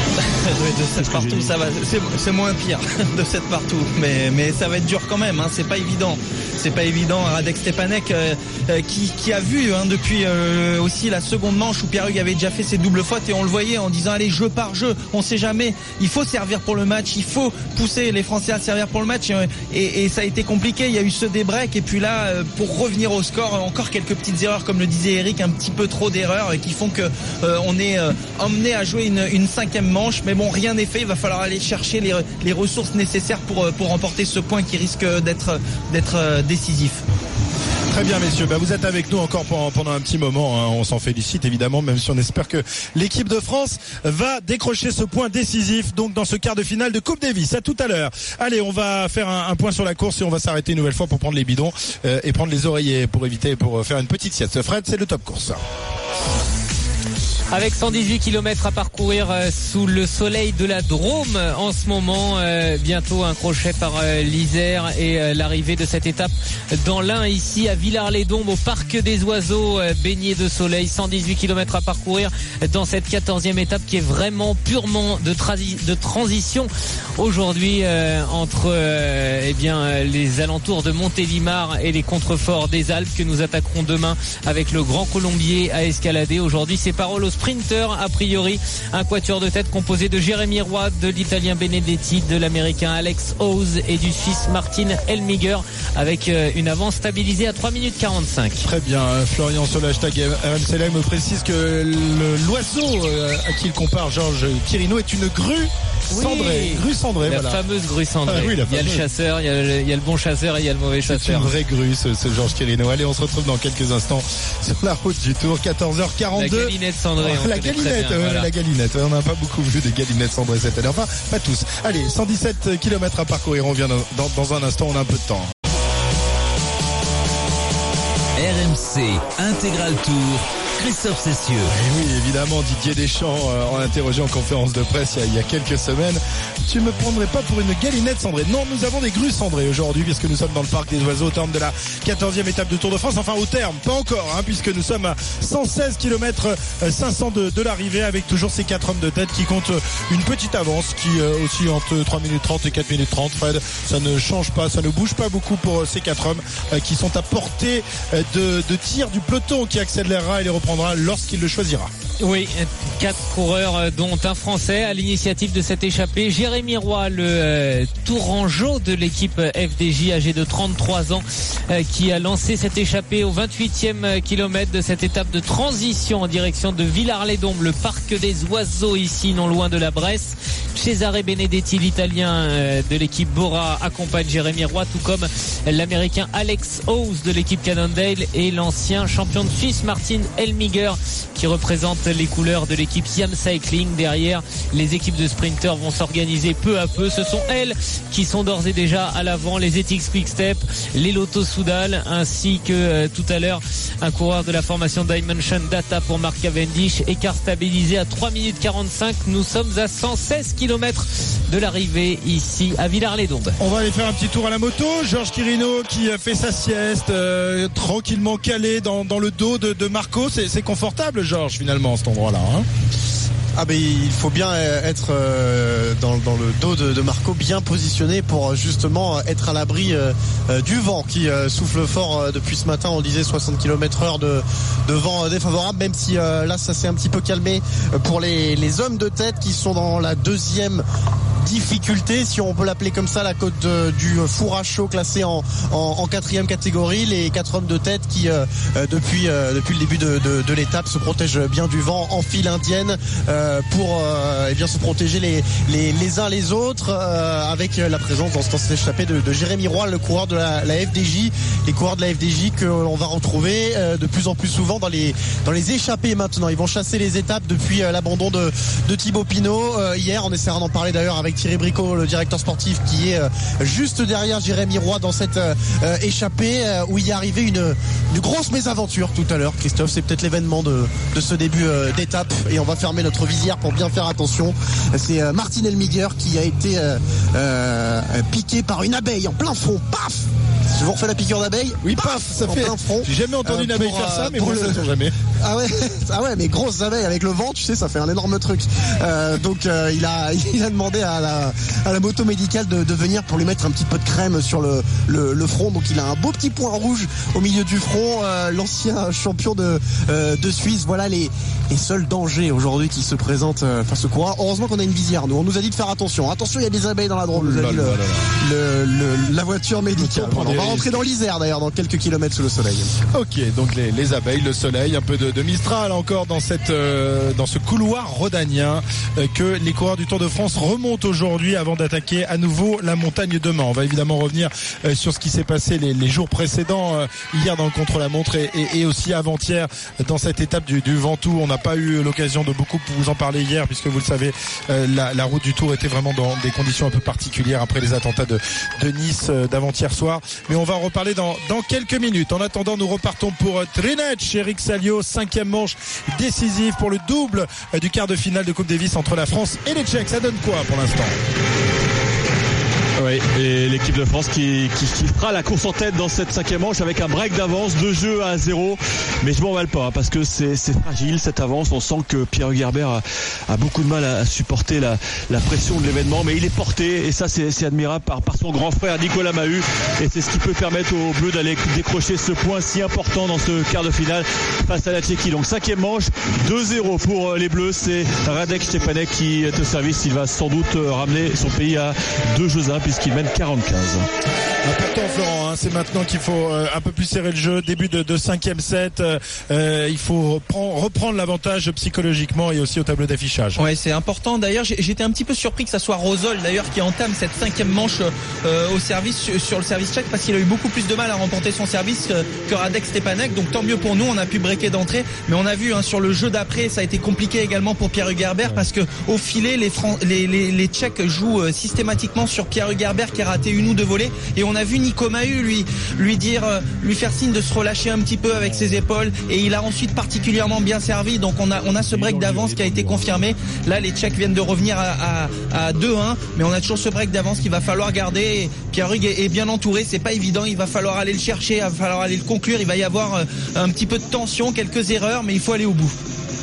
Oui, 2-7 partout, ça va. C'est moins pire. 2-7 partout. Mais ça va être dur quand même. C'est pas évident. C'est pas évident. Radek Stepanek qui a vu depuis aussi la seconde manche où Pierre Hugues avait déjà fait ses doubles fautes et on le voyait en disant allez, jeu par jeu, on sait jamais. Il faut servir pour le match. Il faut pousser les Français à servir pour le match et ça a été compliqué. Il y a eu ce débreak et puis là pour revenir au score, encore quelques petites erreurs comme le disait Eric, un petit peu trop d'erreurs qui font que on est emmené à jouer une cinquième manche. Mais bon, rien n'est fait. Il va falloir aller chercher les ressources nécessaires pour remporter ce point qui risque d'être décisif. Très bien messieurs, vous êtes avec nous encore pendant un petit moment, on s'en félicite évidemment, même si on espère que l'équipe de France va décrocher ce point décisif donc dans ce quart de finale de Coupe Davis. À tout à l'heure. Allez, on va faire un point sur la course et on va s'arrêter une nouvelle fois pour prendre les bidons et prendre les oreillers pour faire une petite sieste. Fred, c'est le top course. Avec 118 km à parcourir sous le soleil de la Drôme en ce moment, bientôt un crochet par l'Isère et l'arrivée de cette étape dans l'Ain ici à Villars-les-Dombes au Parc des Oiseaux, baigné de soleil. 118 km à parcourir dans cette 14e étape qui est vraiment purement de transition aujourd'hui entre les alentours de Montélimar et les contreforts des Alpes que nous attaquerons demain avec le Grand Colombier à escalader. Aujourd'hui, c'est parole au sprinter, a priori un quatuor de tête composé de Jérémy Roy, de l'Italien Benedetti, de l'Américain Alex Howes et du Suisse Martin Elmiger avec une avance stabilisée à 3 minutes 45. Très bien, Florian sur le hashtag RMC Live me précise que l'oiseau à qui il compare Georges Quirino est une grue cendrée. Oui, grue cendrée, la fameuse grue cendrée. Oui, il y a le chasseur, il y a le bon chasseur et il y a le mauvais chasseur. C'est une vraie grue ce Georges Quirino. Allez, on se retrouve dans quelques instants sur la route du Tour, 14h42. La galinette cendrée. La galinette, voilà. La galinette. On n'a pas beaucoup vu de galinettes cendrées cette année. Enfin, pas tous. Allez, 117 km à parcourir. On vient dans un instant, on a un peu de temps. RMC Intégral Tour. Christophe Cessieux. Et oui, évidemment, Didier Deschamps en interrogé en conférence de presse il y a quelques semaines. Tu me prendrais pas pour une galinette cendrée. Non, nous avons des grues cendrées aujourd'hui puisque nous sommes dans le Parc des Oiseaux au terme de la 14e étape du Tour de France. Enfin, au terme, pas encore, puisque nous sommes à 116 km 500 de l'arrivée avec toujours ces 4 hommes de tête qui comptent une petite avance qui aussi entre 3 minutes 30 et 4 minutes 30. Fred, ça ne change pas, ça ne bouge pas beaucoup pour ces 4 hommes qui sont à portée de tir du peloton qui accélérera et les reprendra lorsqu'il le choisira. Oui, 4 coureurs dont un Français à l'initiative de cette échappée. Jérémy Roy, le tourangeau de l'équipe FDJ, âgé de 33 ans, qui a lancé cette échappée au 28e kilomètre de cette étape de transition en direction de Villars-les-Dombes, le parc des oiseaux ici, non loin de la Bresse. Cesare Benedetti, l'italien de l'équipe Bora, accompagne Jérémy Roy, tout comme l'américain Alex Howes de l'équipe Cannondale et l'ancien champion de Suisse Martin Elmiger qui représente les couleurs de l'équipe Siam Cycling. Derrière, les équipes de sprinteurs vont s'organiser peu à peu. Ce sont elles qui sont d'ores et déjà à l'avant, les Ethics Quick Step, les Lotto Soudal, ainsi que tout à l'heure un coureur de la formation Dimension Data pour Mark Cavendish. Écart stabilisé à 3 minutes 45. Nous sommes à 116 km de l'arrivée ici à Villars-les-Dombes. On va aller faire un petit tour à la moto. Georges Quirino qui fait sa sieste, tranquillement calé dans le dos de Marco. C'est confortable, Georges, finalement, à cet endroit-là, hein. Ah ben il faut bien être dans le dos de Marco, bien positionné pour justement être à l'abri du vent qui souffle fort depuis ce matin. On disait 60 km/h de vent défavorable, même si là ça s'est un petit peu calmé pour les hommes de tête qui sont dans la deuxième difficulté, si on peut l'appeler comme ça, la côte du four à chaud classé en 4e catégorie. Les 4 hommes de tête qui depuis le début de l'étape se protègent bien du vent en file indienne pour bien se protéger les uns les autres avec la présence dans cette échappée de Jérémy Roy, le coureur de la FDJ. Les coureurs de la FDJ que l'on va retrouver de plus en plus souvent dans les échappées maintenant. Ils vont chasser les étapes depuis l'abandon de Thibaut Pinot. Hier, on essaiera d'en parler d'ailleurs avec Thierry Bricot, le directeur sportif, qui est juste derrière Jérémy Roy dans cette échappée où il y est arrivé une grosse mésaventure tout à l'heure. Christophe, c'est peut-être l'événement de ce début d'étape et on va fermer notre visière pour bien faire attention. C'est Martin Elmiger qui a été piqué par une abeille en plein front. Paf! Je vous refais la piqûre d'abeille. Oui, paf, ça fait. J'ai jamais entendu une abeille faire ça, mais moi, ça ne jamais. Ah ouais, mais grosses abeilles avec le vent, tu sais, ça fait un énorme truc. Donc il a demandé à la moto médicale de venir pour lui mettre un petit peu de crème sur le front. Donc il a un beau petit point rouge au milieu du front. L'ancien champion de Suisse. Voilà les seuls dangers aujourd'hui qui se présentent face au coureur. Heureusement qu'on a une visière. On nous a dit de faire attention. Attention, il y a des abeilles dans la Drôme. Nous a dit la voiture médicale. On va rentrer dans l'Isère d'ailleurs dans quelques kilomètres sous le soleil. Ok, donc les abeilles, le soleil, un peu de Mistral encore dans ce couloir rhodanien que les coureurs du Tour de France remontent aujourd'hui avant d'attaquer à nouveau la montagne demain. On va évidemment revenir sur ce qui s'est passé les jours précédents, hier dans le contre-la-montre et aussi avant-hier dans cette étape du Ventoux. On n'a pas eu l'occasion de beaucoup vous en parler hier puisque vous le savez, la route du Tour était vraiment dans des conditions un peu particulières après les attentats de Nice d'avant-hier soir. Mais on va en reparler dans quelques minutes. En attendant, nous repartons pour Trinec. Eric Salio, 5e manche décisive pour le double du quart de finale de Coupe Davis entre la France et les Tchèques. Ça donne quoi pour l'instant? Oui, et l'équipe de France qui fera la course en tête dans cette 5e manche avec un break d'avance, 2-0. Mais je m'emballe pas parce que c'est fragile cette avance. On sent que Pierre Gerber a beaucoup de mal à supporter la pression de l'événement, mais il est porté et ça c'est admirable par son grand frère Nicolas Mahut et c'est ce qui peut permettre aux Bleus d'aller décrocher ce point si important dans ce quart de finale face à la Tchéquie. Donc 5e manche, 2-0 pour les Bleus. C'est Radek Stepanek qui est au service. Il va sans doute ramener son pays à 2 Jeux Olympiques puisqu'il mène 40-15. Important, Florent, c'est maintenant qu'il faut un peu plus serrer le jeu. Début de 5e set, il faut reprendre l'avantage psychologiquement et aussi au tableau d'affichage. Ouais, c'est important. D'ailleurs, j'étais un petit peu surpris que ça soit Rosol d'ailleurs qui entame cette 5e manche au service sur le service tchèque parce qu'il a eu beaucoup plus de mal à remporter son service que Radek Stepanek. Donc tant mieux pour nous, on a pu breaker d'entrée, mais on a vu sur le jeu d'après, ça a été compliqué également pour Pierre Gerber parce que au filet, les Tchèques jouent systématiquement sur Pierre Gerber qui a raté une ou deux volées et on a vu Nico Mahut lui faire signe de se relâcher un petit peu avec ses épaules et il a ensuite particulièrement bien servi. Donc on a ce break d'avance qui a été confirmé. Là les Tchèques viennent de revenir à 2-1, mais on a toujours ce break d'avance qu'il va falloir garder. Et Pierre Hugues est bien entouré, c'est pas évident, il va falloir aller le chercher, il va falloir aller le conclure, il va y avoir un petit peu de tension, quelques erreurs, mais il faut aller au bout.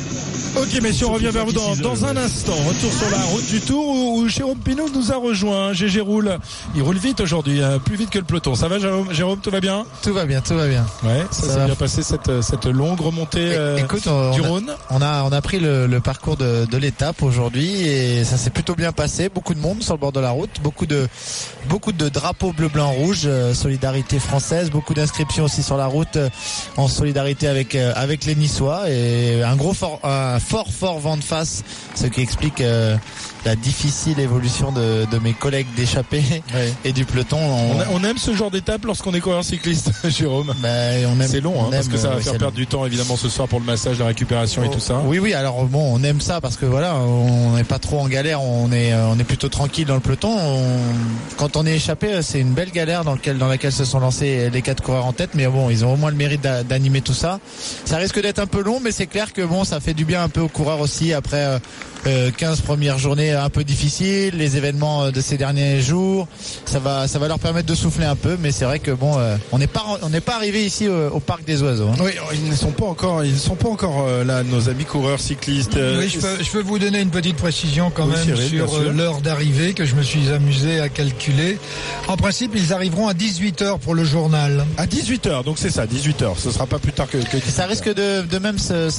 Ok messieurs, on revient vers vous dans un instant. Retour sur la route du Tour où Jérôme Pinault nous a rejoint. GG roule, il roule vite aujourd'hui, plus vite que le peloton. Ça va Jérôme, tout va bien? Tout va bien. Ouais, ça s'est bien passé cette longue remontée du Rhône. On a pris le parcours de l'étape aujourd'hui et ça s'est plutôt bien passé. Beaucoup de monde sur le bord de la route, beaucoup de drapeaux bleu, blanc, rouge, solidarité française, beaucoup d'inscriptions aussi sur la route en solidarité avec les Niçois et un fort vent de face, ce qui explique la difficile évolution de mes collègues d'échappée et du peloton. On aime ce genre d'étape lorsqu'on est coureur cycliste, Jérôme. C'est long, parce que ça va faire perdre du temps évidemment ce soir pour le massage, la récupération et tout ça. Oui, alors bon, on aime ça parce que voilà, on n'est pas trop en galère, on est plutôt tranquille dans le peloton. Quand on est échappé, c'est une belle galère dans laquelle se sont lancés les 4 coureurs en tête, mais bon, ils ont au moins le mérite d'animer tout ça. Ça risque d'être un peu long, mais c'est clair que bon, ça fait du bien un peu aux coureurs aussi après 15 premières journées un peu difficiles, les événements de ces derniers jours, ça va leur permettre de souffler un peu, mais c'est vrai que bon, on n'est pas arrivé ici au Parc des Oiseaux. Oui, ils ne sont pas encore là, nos amis coureurs cyclistes. Oui, je peux vous donner une petite précision quand même Cyril, sur l'heure d'arrivée que je me suis amusé à calculer. En principe, ils arriveront à 18h pour le journal. À 18h, donc c'est ça, 18h. Ce sera pas plus tard que 18h. Ça risque de même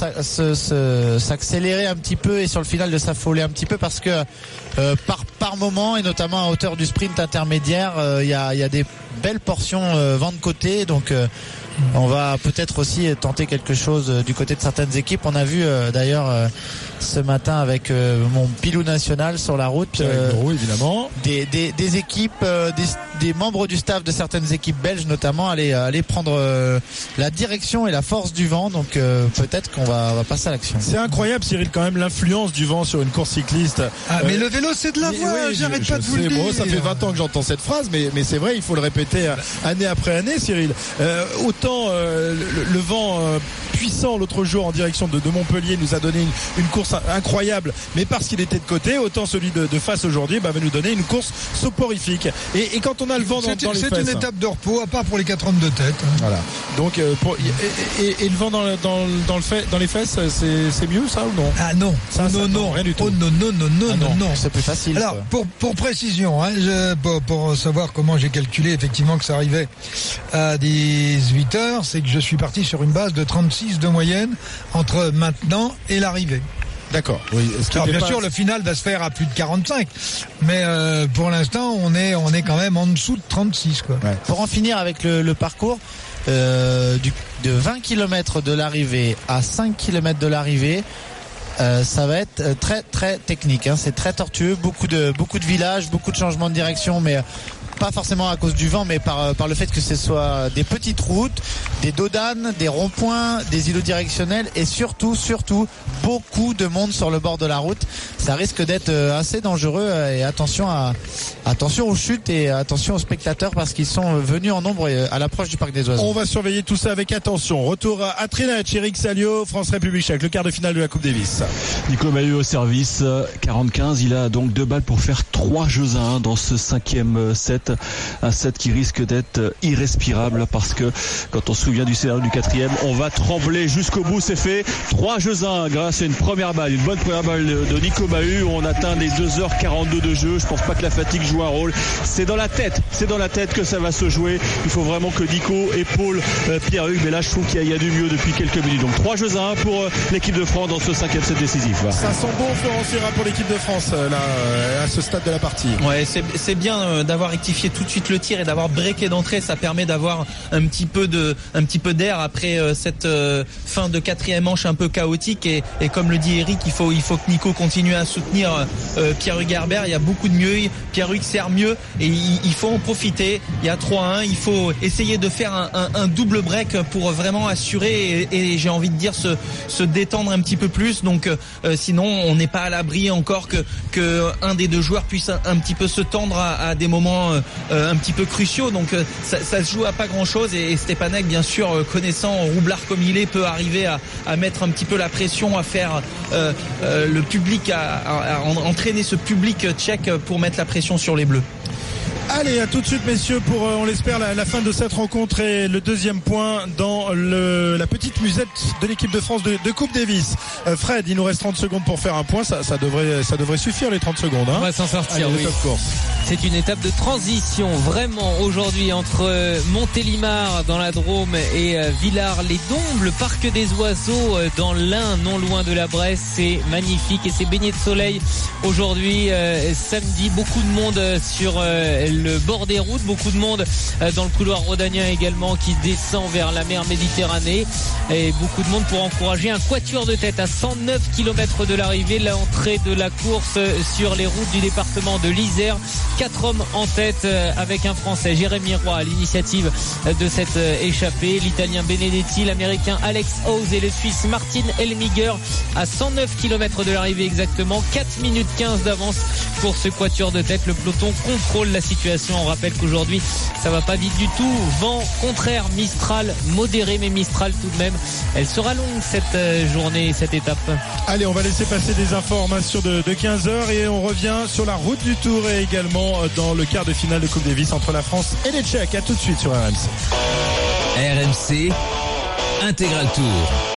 s'accélérer un petit peu et sur le final de s'affoler un petit peu parce que par moment et notamment à hauteur du sprint intermédiaire, il y a des belles portions vent de côté, donc on va peut-être aussi tenter quelque chose du côté de certaines équipes. On a vu d'ailleurs ce matin avec mon pilou national sur la route évidemment des équipes, des membres du staff de certaines équipes belges notamment aller prendre la direction et la force du vent, donc peut-être qu'on va passer à l'action. C'est incroyable Cyril quand même l'influence du vent sur une course cycliste. Mais le vélo c'est de la voie, j'arrête pas de vous le dire. Bon, ça fait 20 ans que j'entends cette phrase, mais c'est vrai, il faut le répéter année après année Cyril. Autant le vent puissant l'autre jour en direction de Montpellier nous a donné une course incroyable, mais parce qu'il était de côté, autant celui de face aujourd'hui va nous donner une course soporifique. Et quand on a le vent dans les fesses, c'est une étape de repos à part pour les 4 hommes de tête. Voilà. Donc et le vent dans les fesses, c'est mieux ça ou non? Ah non, non, rien du tout. Non, c'est plus facile. Alors pour précision, pour savoir comment j'ai calculé effectivement que ça arrivait à 18h, c'est que je suis parti sur une base de 36 de moyenne entre maintenant et l'arrivée. D'accord. Oui. Alors, bien sûr, le final va se faire à plus de 45, mais pour l'instant, on est quand même en dessous de 36, quoi. Ouais. Pour en finir avec le parcours de 20 km de l'arrivée à 5 km de l'arrivée. Ça va être très très technique, c'est très tortueux, beaucoup de villages, beaucoup de changements de direction, mais pas forcément à cause du vent, mais par le fait que ce soit des petites routes, des dodanes, des ronds-points, des îlots directionnels et surtout beaucoup de monde sur le bord de la route. Ça risque d'être assez dangereux et attention aux chutes et attention aux spectateurs parce qu'ils sont venus en nombre à l'approche du Parc des Oiseaux. On va surveiller tout ça avec attention. Retour à Trinach, Eric Salio, France-République Tchèque, le quart de finale de la Coupe Davis. Nico Mahut au service, 45, il a donc 2 balles pour faire 3 jeux à 1 dans ce 5e set. Un set qui risque d'être irrespirable parce que quand on se souvient du scénario du 4e, on va trembler jusqu'au bout. C'est fait, 3 jeux à 1 grâce à une bonne première balle de Nico Mahut. On atteint les 2h42 de jeu. Je pense pas que la fatigue joue un rôle. C'est dans la tête que ça va se jouer. Il faut vraiment que Nico épaule Pierre-Hugues, mais là je trouve qu'il y a du mieux depuis quelques minutes. Donc 3 jeux à 1 pour l'équipe de France dans ce 5e set décisif. Ça sent bon Florent Sierra pour l'équipe de France là à ce stade de la partie. Ouais, c'est bien d'avoir rectifié tout de suite le tir et d'avoir breaké d'entrée. Ça permet d'avoir un petit peu d'air après cette fin de 4e manche un peu chaotique et comme le dit Eric, il faut que Nico continue à soutenir Pierre-Hugues Herbert. Il y a beaucoup de mieux, Pierre-Hugues sert mieux et il faut en profiter. Il y a 3-1, il faut essayer de faire un double break pour vraiment assurer et j'ai envie de dire se détendre un petit peu plus. Donc sinon on n'est pas à l'abri encore que un des deux joueurs puisse un petit peu se tendre à des moments un petit peu cruciaux, donc ça se joue à pas grand chose et Stepanek bien sûr connaissant roublard comme il est peut arriver à mettre un petit peu la pression, à faire le public, à entraîner ce public tchèque pour mettre la pression sur les Bleus. Allez, à tout de suite messieurs pour, on l'espère, la fin de cette rencontre et le deuxième point dans la petite musette de l'équipe de France de Coupe Davis. Fred, il nous reste 30 secondes pour faire un point, ça devrait suffire les 30 secondes. Hein. On va s'en sortir. Allez, oui. top course. C'est une étape de transition vraiment aujourd'hui entre Montélimar dans la Drôme et Villars-les-Dombes, le parc des oiseaux dans l'Ain, non loin de la Bresse. C'est magnifique et c'est baigné de soleil aujourd'hui samedi. Beaucoup de monde sur le bord des routes, beaucoup de monde dans le couloir rhodanien également qui descend vers la mer Méditerranée et beaucoup de monde pour encourager un quatuor de tête à 109 km de l'arrivée, l'entrée de la course sur les routes du département de l'Isère. 4 hommes en tête avec un Français, Jérémy Roy, à l'initiative de cette échappée. L'Italien Benedetti, l'Américain Alex Howes et le Suisse Martin Elmiger à 109 km de l'arrivée exactement. 4 minutes 15 d'avance pour ce quatuor de tête. Le peloton contrôle la situation. On rappelle qu'aujourd'hui, ça va pas vite du tout. Vent contraire, Mistral modéré, mais Mistral tout de même. Elle sera longue cette journée, cette étape. Allez, on va laisser passer des informations de 15h et on revient sur la route du Tour et également dans le quart de finale de Coupe Davis entre la France et les Tchèques. À tout de suite sur RMC. RMC Intégral Tour.